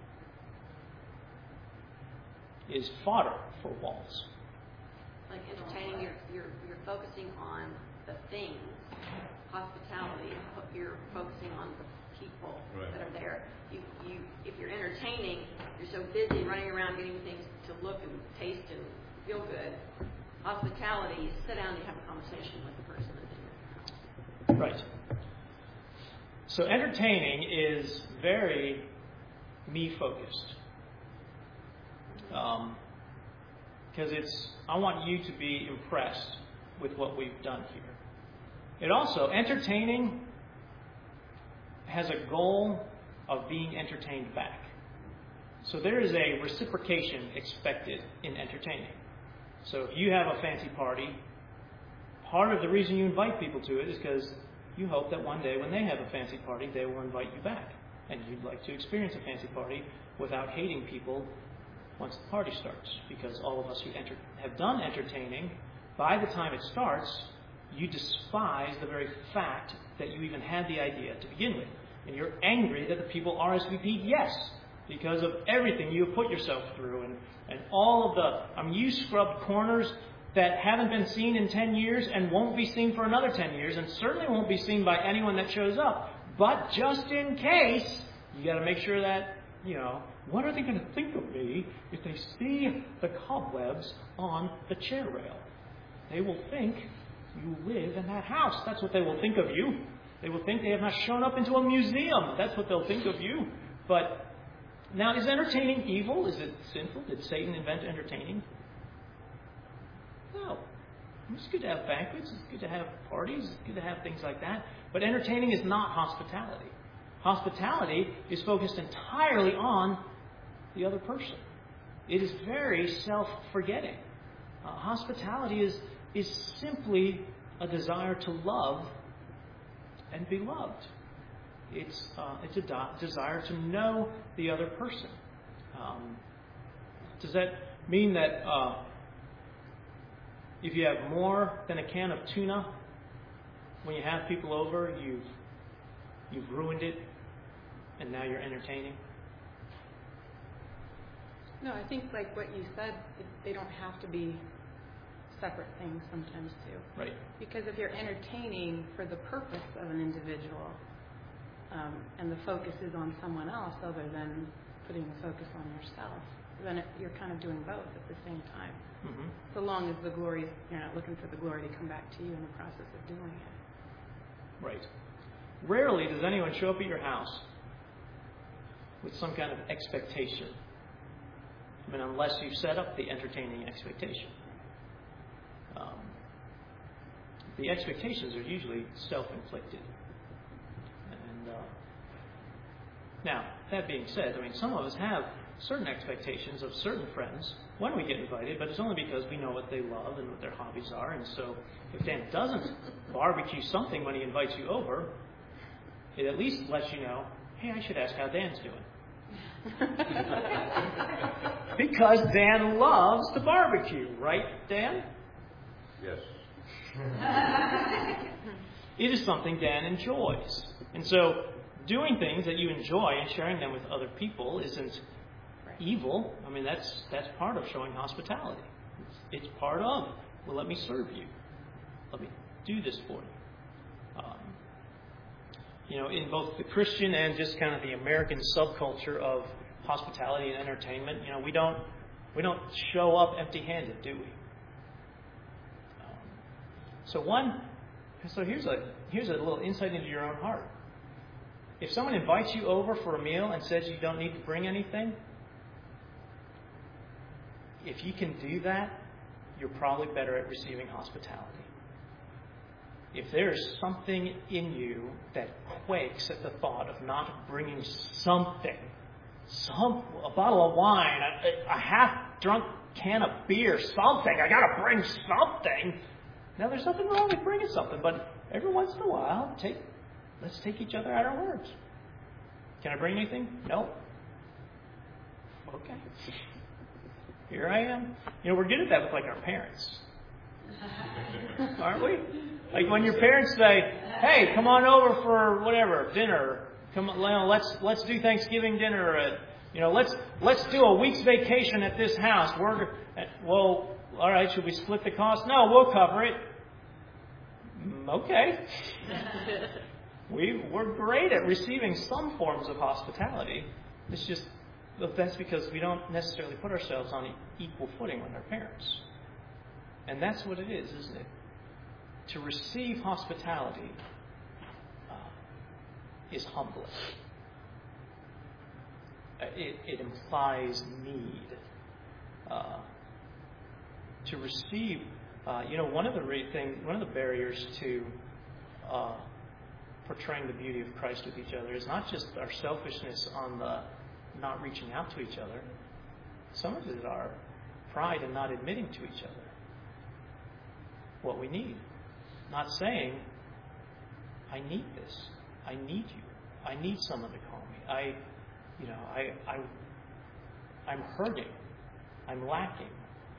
is fodder for walls. Like entertaining, you're, you're, you're focusing on the things. Hospitality, you're focusing on the people right. that are there. You, you, if you're entertaining, you're so busy running around getting things to look and taste and feel good. Hospitality, you sit down and you have a conversation with the person that's in your house. Right. So entertaining is very me-focused. Um, because it's, I want you to be impressed with what we've done here. It also, entertaining has a goal of being entertained back. So there is a reciprocation expected in entertaining. So if you have a fancy party, part of the reason you invite people to it is because you hope that one day when they have a fancy party, they will invite you back. And you'd like to experience a fancy party without hating people once the party starts. Because all of us who enter, have done entertaining, by the time it starts, you despise the very fact that you even had the idea to begin with. And you're angry that the people R S V P'd yes, because of everything you have put yourself through and, and all of the, I mean, you scrubbed corners that haven't been seen in ten years and won't be seen for another ten years and certainly won't be seen by anyone that shows up. But just in case, you got to make sure that, you know, what are they going to think of me if they see the cobwebs on the chair rail? They will think you live in that house. That's what they will think of you. They will think they have not shown up into a museum. That's what they'll think of you. But now, is entertaining evil? Is it sinful? Did Satan invent entertaining? No. It's good to have banquets. It's good to have parties. It's good to have things like that. But entertaining is not hospitality. Hospitality is focused entirely on the other person. It is very self-forgetting. Uh, hospitality is, is simply a desire to love and be loved. It's uh, it's a do- desire to know the other person. Um, does that mean that uh, if you have more than a can of tuna, when you have people over, you've you've ruined it, and now you're entertaining? No, I think like what you said, it, they don't have to be separate things sometimes too. Right. Because if you're entertaining for the purpose of an individual, um, and the focus is on someone else other than putting the focus on yourself, then it, you're kind of doing both at the same time. Mm-hmm. So long as the glory, you're not looking for the glory to come back to you in the process of doing it. Right. Rarely does anyone show up at your house with some kind of expectation. I mean, unless you've set up the entertaining expectation. Um, the expectations are usually self-inflicted. And uh, now, that being said, I mean, some of us have certain expectations of certain friends when we get invited, but it's only because we know what they love and what their hobbies are. And so, if Dan doesn't barbecue something when he invites you over, it at least lets you know, hey, I should ask how Dan's doing. Because Dan loves to barbecue, right, Dan? Yes. It is something Dan enjoys. And so, doing things that you enjoy and sharing them with other people isn't evil. I mean, that's that's part of showing hospitality. It's, it's part of, well, let me serve you. Let me do this for you. Um, you know, in both the Christian and just kind of the American subculture of hospitality and entertainment, you know, we don't we don't show up empty-handed, do we? Um, so one, so here's a here's a little insight into your own heart. If someone invites you over for a meal and says you don't need to bring anything, if you can do that, you're probably better at receiving hospitality. If there is something in you that quakes at the thought of not bringing something, some a bottle of wine, a, a half-drunk can of beer, something, I got to bring something. Now, there's nothing wrong with bringing something, but every once in a while, take let's take each other at our words. Can I bring anything? No. Okay. Here I am. You know, we're good at that with like our parents. Aren't we? Like when your parents say, hey, come on over for whatever, dinner. Come on, you know, let's let's do Thanksgiving dinner at, you know, let's let's do a week's vacation at this house. We're well, all right, should we split the cost? No, we'll cover it. Okay. We, we're great at receiving some forms of hospitality. It's just, that's because we don't necessarily put ourselves on equal footing with our parents. And that's what it is, isn't it? To receive hospitality, uh, is humbling. It, it implies need uh, to receive. Uh, you know, one of the re- thing, one of the barriers to uh, portraying the beauty of Christ with each other is not just our selfishness on the not reaching out to each other. Some of it is our pride in not admitting to each other what we need. Not saying, I need this. I need you. I need someone to call me. I, you know, I, I, I'm hurting. I'm lacking.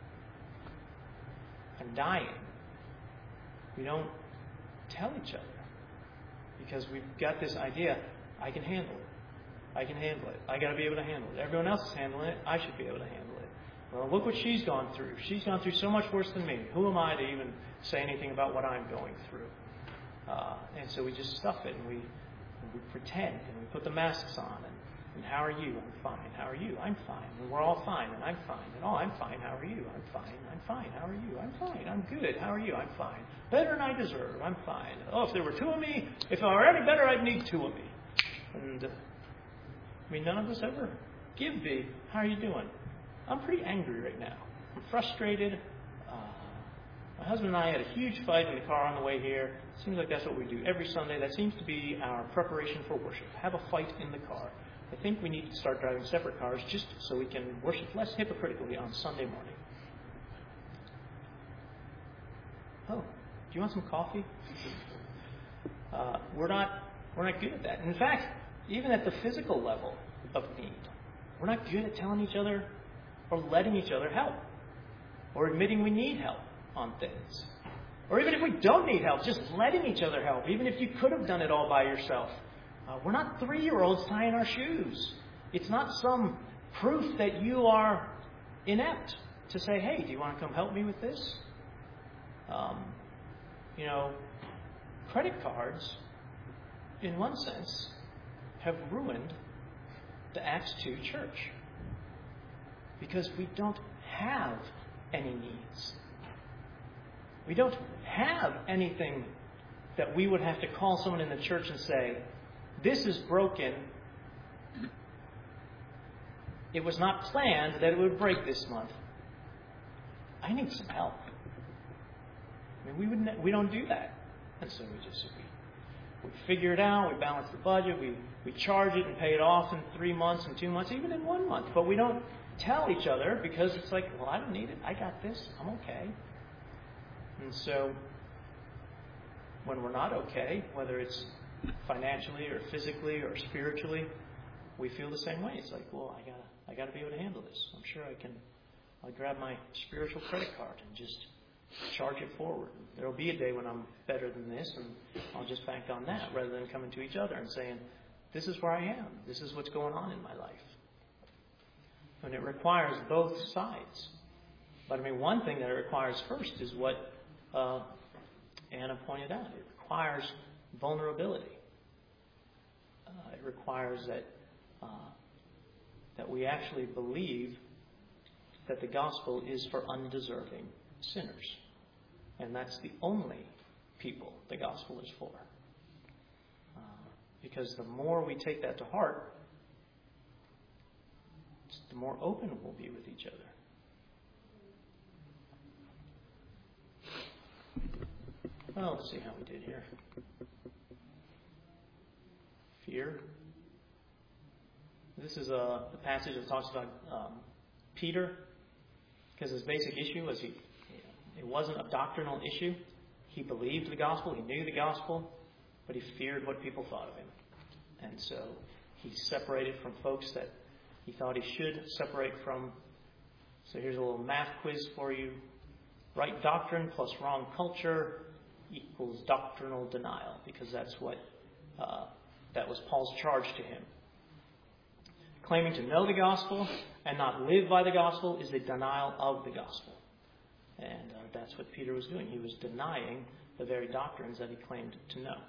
I'm dying. We don't tell each other because we've got this idea, I can handle it. I can handle it. I got to be able to handle it. Everyone else is handling it. I should be able to handle it. Well, look what she's gone through. She's gone through so much worse than me. Who am I to even say anything about what I'm going through? Uh, and so we just stuff it and we and we pretend and we put the masks on. And, and how are you? I'm fine. How are you? I'm fine. And we're all fine. And I'm fine. And oh, I'm fine. How are you? I'm fine. I'm fine. How are you? I'm fine. I'm good. How are you? I'm fine. Better than I deserve. I'm fine. Oh, if there were two of me, if I were any better, I'd need two of me. And uh, I mean, none of us ever give the, how are you doing? I'm pretty angry right now. I'm frustrated. Uh, my husband and I had a huge fight in the car on the way here. Seems like that's what we do every Sunday. That seems to be our preparation for worship. Have a fight in the car. I think we need to start driving separate cars just so we can worship less hypocritically on Sunday morning. Oh, do you want some coffee? Uh, we're not we're not good at that. In fact, even at the physical level of need, we're not good at telling each other or letting each other help or admitting we need help on things. Or even if we don't need help, just letting each other help, even if you could have done it all by yourself. Uh, we're not three-year-olds tying our shoes. It's not some proof that you are inept to say, hey, do you want to come help me with this? Um, you know, credit cards, in one sense, have ruined the Acts two church. Because we don't have any needs. We don't have anything that we would have to call someone in the church and say, this is broken. It was not planned that it would break this month. I need some help. I mean, we would ne- we don't do that. And so we just we, we figure it out, we balance the budget, we, we charge it and pay it off in three months and two months, even in one month. But we don't tell each other because it's like, well, I don't need it. I got this. I'm okay. And so when we're not okay, whether it's financially or physically or spiritually, we feel the same way. It's like, well, I gotta, I gotta be able to handle this. I'm sure I can. I'll grab my spiritual credit card and just charge it forward. There'll be a day when I'm better than this, and I'll just bank on that rather than coming to each other and saying, this is where I am. This is what's going on in my life. And it requires both sides. But I mean, one thing that it requires first is what uh, Anna pointed out. It requires vulnerability. Uh, it requires that uh, that we actually believe that the gospel is for undeserving sinners. And that's the only people the gospel is for. Uh, because the more we take that to heart, the more open we'll be with each other. Well, let's see how we did here. Fear. This is a, a passage that talks about um, Peter, because his basic issue was he, it wasn't a doctrinal issue. He believed the gospel, he knew the gospel, but he feared what people thought of him. And so he separated from folks that he thought he should separate from. So here's a little math quiz for you. Right doctrine plus wrong culture equals doctrinal denial, because that's what uh, that was Paul's charge to him. Claiming to know the gospel and not live by the gospel is a denial of the gospel. And uh, that's what Peter was doing. He was denying the very doctrines that he claimed to know.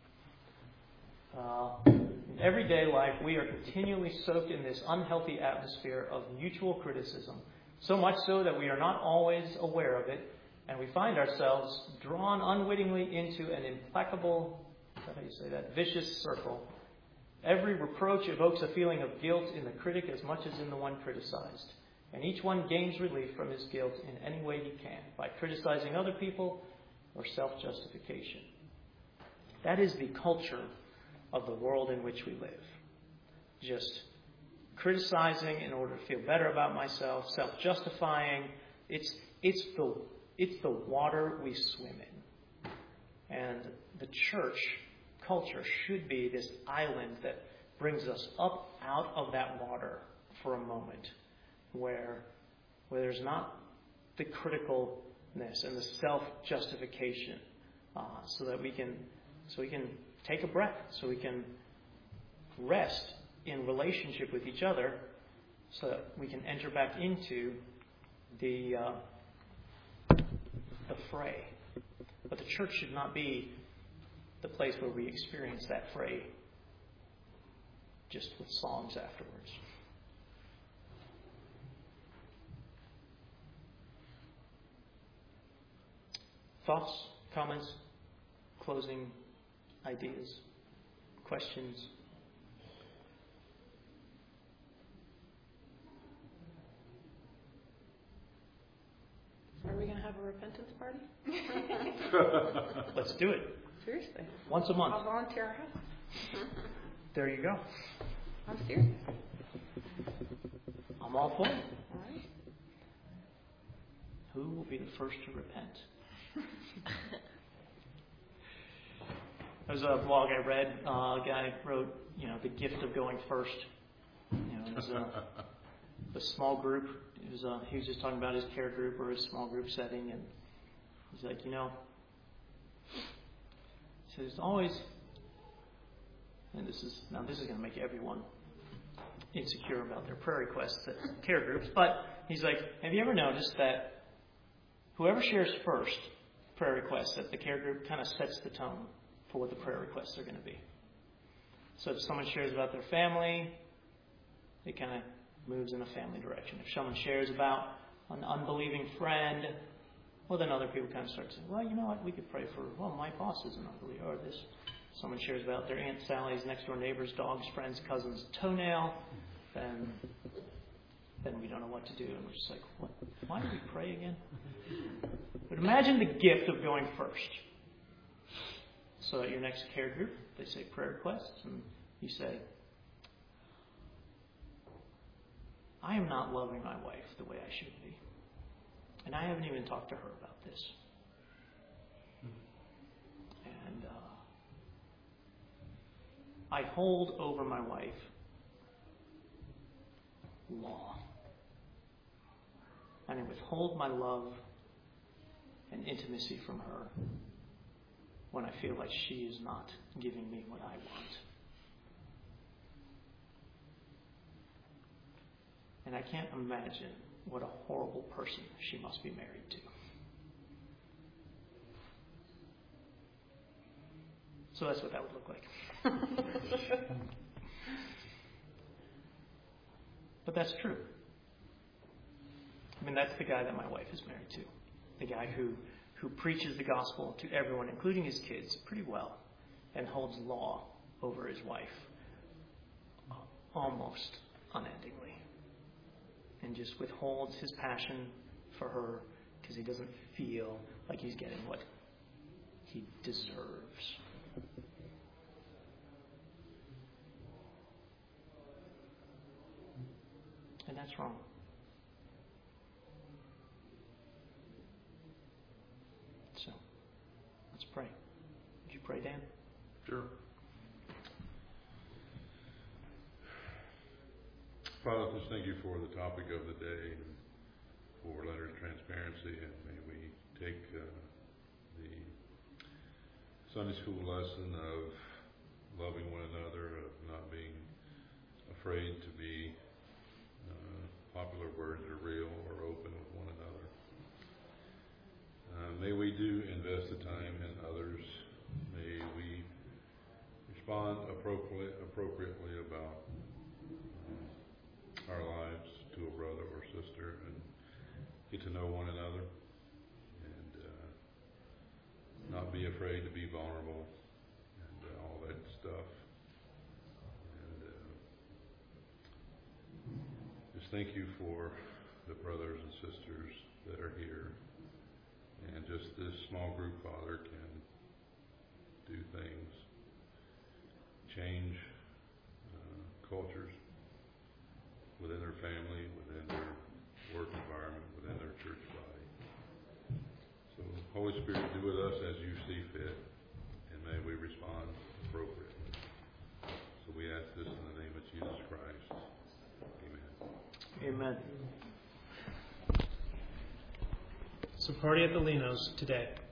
Uh, in everyday life, we are continually soaked in this unhealthy atmosphere of mutual criticism, so much so that we are not always aware of it, and we find ourselves drawn unwittingly into an implacable, how do you say that, vicious circle Every reproach evokes a feeling of guilt in the critic as much as in the one criticized. And each one gains relief from his guilt in any way he can, by criticizing other people or self-justification. That is the culture of the world in which we live. Just criticizing in order to feel better about myself, self-justifying. It's, it's, the, it's the water we swim in. And the church culture should be this island that brings us up out of that water for a moment, where, where there's not the criticalness and the self-justification, uh, so that we can so we can take a breath, so we can rest in relationship with each other, so that we can enter back into the uh, the fray. But the church should not be the place where we experience that fray just with songs afterwards. Thoughts, comments, closing ideas, questions? Are we going to have a repentance party? Let's do it. Seriously. Once a month. I'll volunteer our house. There you go. I'm serious. I'm all for it. All right. Who will be the first to repent? There's a blog I read. Uh, a guy wrote, you know, the gift of going first. You know, it was a, a small group. It was a, he was just talking about his care group or his small group setting, and he's like, you know, so there's always, and this is now this is going to make everyone insecure about their prayer requests at care groups, but he's like, have you ever noticed that whoever shares first prayer requests at the care group kind of sets the tone for what the prayer requests are going to be? So if someone shares about their family, it kind of moves in a family direction. If someone shares about an unbelieving friend, well, then other people kind of start saying, well, you know what, we could pray for, well, my boss is an unbeliever, or this. Someone shares about their Aunt Sally's next door neighbor's dog's friend's cousin's toenail, then then we don't know what to do. And we're just like, what? Why do we pray again? But imagine the gift of going first. So at your next care group, they say prayer requests, and you say, I am not loving my wife the way I should be. And I haven't even talked to her about this. And uh, I hold over my wife law. And I withhold my love and intimacy from her when I feel like she is not giving me what I want. And I can't imagine what a horrible person she must be married to. So that's what that would look like. But that's true. I mean, that's the guy that my wife is married to. The guy who, who preaches the gospel to everyone, including his kids, pretty well, and holds law over his wife almost unendingly. And just withholds his passion for her because he doesn't feel like he's getting what he deserves. And that's wrong. So, let's pray. Would you pray, Dan? Sure. Father, just thank you for the topic of the day and for letter of transparency, and may we take uh, the Sunday school lesson of loving one another, of not being afraid to be uh, popular words are real or open with one another. Uh, may we do invest the time in others. May we respond appropriately, appropriately about our lives to a brother or sister and get to know one another, and uh, not be afraid to be vulnerable and uh, all that stuff. just thank you for the brothers and sisters that are here. And just this small group, Father, can do things, change uh, cultures within their family, within their work environment, within their church body. So, Holy Spirit, do with us as you see fit, and may we respond appropriately. So we ask this in the name of Jesus Christ. Amen. Amen. So party at the Linos today.